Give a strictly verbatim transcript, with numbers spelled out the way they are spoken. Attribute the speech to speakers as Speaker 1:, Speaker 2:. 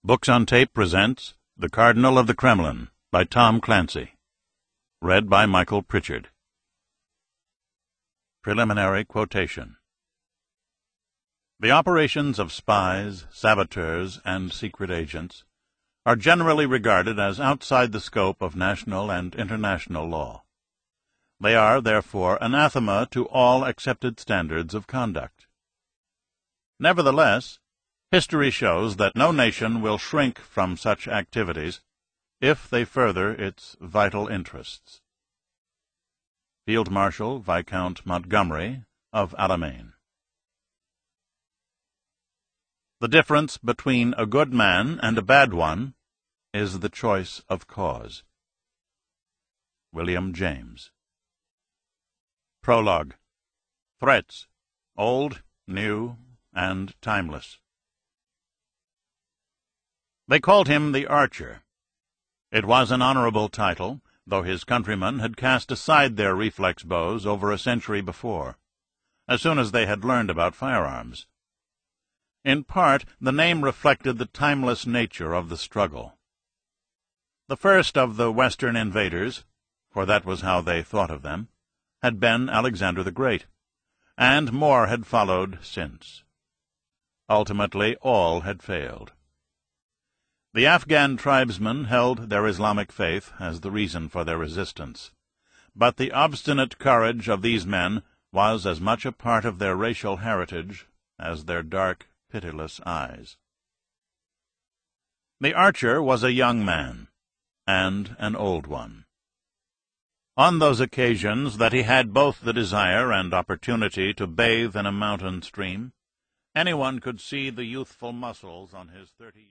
Speaker 1: Books on Tape presents The Cardinal of the Kremlin by Tom Clancy. Read by Michael Pritchard. Preliminary quotation. The operations of spies, saboteurs, and secret agents are generally regarded as outside the scope of national and international law. They are, therefore, anathema to all accepted standards of conduct. Nevertheless, history shows that no nation will shrink from such activities if they further its vital interests. Field Marshal Viscount Montgomery of Alamein. The difference between a good man and a bad one is the choice of cause. William James. Prologue. Threats, old, new, and timeless. They called him the Archer. It was an honorable title, though his countrymen had cast aside their reflex bows over a century before, as soon as they had learned about firearms. In part, the name reflected the timeless nature of the struggle. The first of the Western invaders, for that was how they thought of them, had been Alexander the Great, and more had followed since. Ultimately, all had failed. The Afghan tribesmen held their Islamic faith as the reason for their resistance, but the obstinate courage of these men was as much a part of their racial heritage as their dark, pitiless eyes. The Archer was a young man, and an old one. On those occasions that he had both the desire and opportunity to bathe in a mountain stream, anyone could see the youthful muscles on his thirty